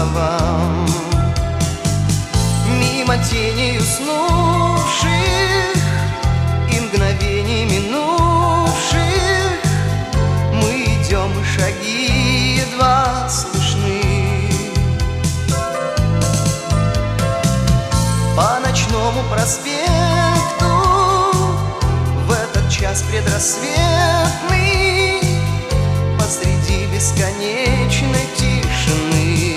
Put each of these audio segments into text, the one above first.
словам. Мимо теней уснувших и мгновений минувших мы идем, и шаги едва слышны. По ночному проспекту в этот час предрассветный посреди бесконечной тишины.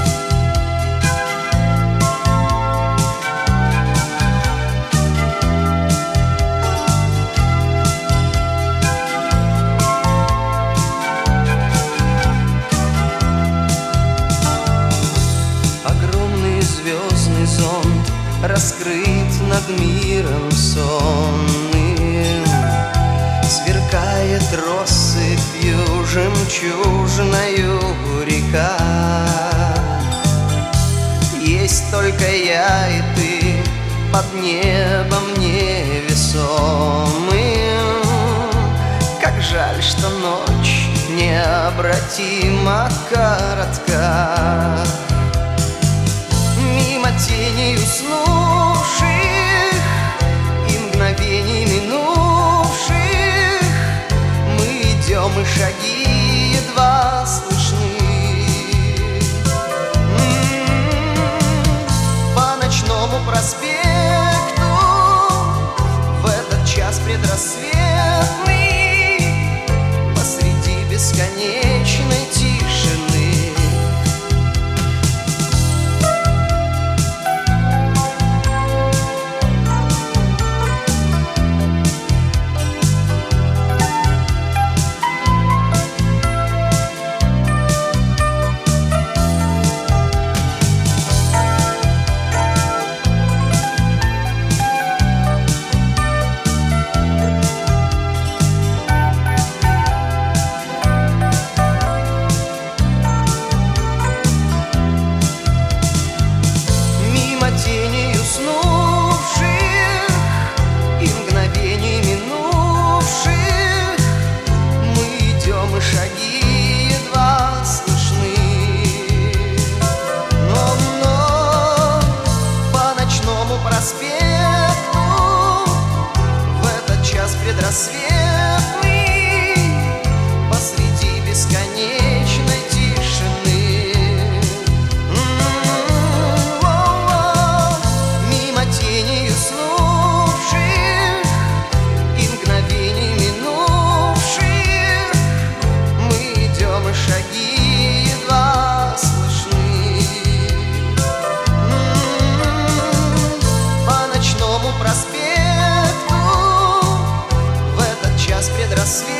Огромный звездный зонт раскрыт над миром сонным, сверкает россыпью жемчужною река. Есть только я и ты под небом невесомым. Как жаль, что ночь необратимо коротка. Мимо теней уснувших и мгновений минувших мы идем, и шаги едва слышны. По ночному проспекту в этот час предрассветный посреди бесконечной тишины. Теней уснувших и мгновений минувших мы идем, и шаги едва слышны. Но по ночному проспекту в этот час предрассветный посреди бесконечной тишины. Теней уснувших и мгновений минувших мы идем, и шаги едва слышны. По ночному проспекту в этот час предрассветный